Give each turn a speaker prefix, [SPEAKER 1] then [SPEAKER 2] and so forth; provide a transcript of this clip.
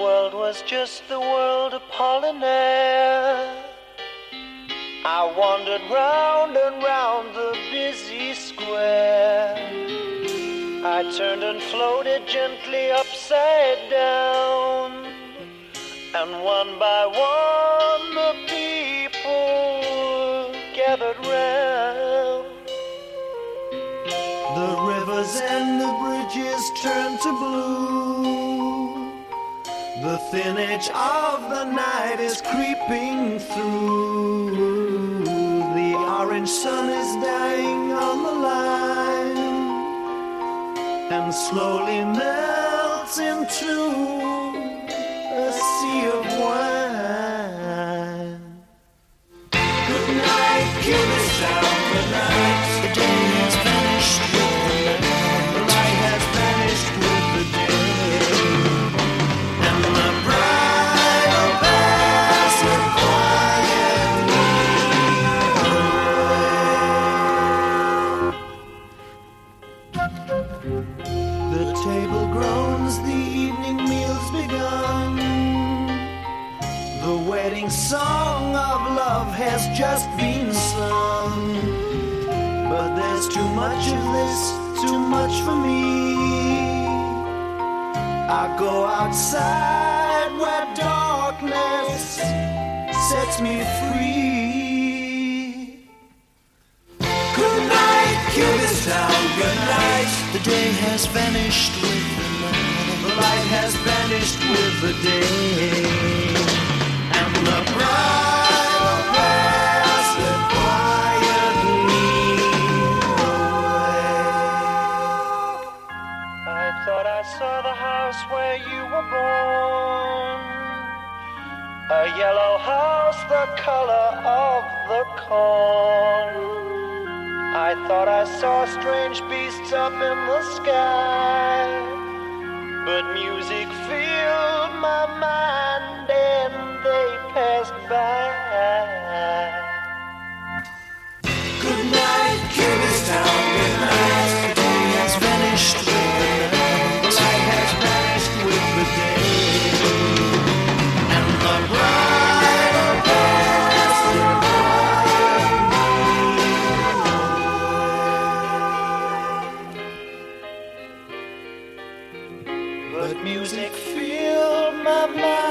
[SPEAKER 1] world was just the world of Apollinaire. I wandered round and round the busy square. I turned and floated gently upside down, and one by one the people gathered round. The rivers and the bridges turned to blue. The thin edge of the night is creeping through. The orange sun is dying on the line and slowly melts into a sea of wine. Good night, kill this town. Good night. The day has vanished with the night. The light has vanished with the day. And the bridal passed quietly away. The table groans, the evening meal's begun. The wedding song of love has just been sung. But there's too much of this, too much for me. I go outside where darkness sets me free. Good night, kill this town, good night. The day has vanished with the night. The light has vanished with the day. And the bridal passed quietly away. I thought I saw the house where you were born, a yellow house the color of the corn. I thought I saw strange beasts up in the sky, but music filled my mind and they passed by. Good night, kill this town, good night. The day has vanished with the night. The light has vanished with the day. And the bridal passed quietly away. But music filled my mind.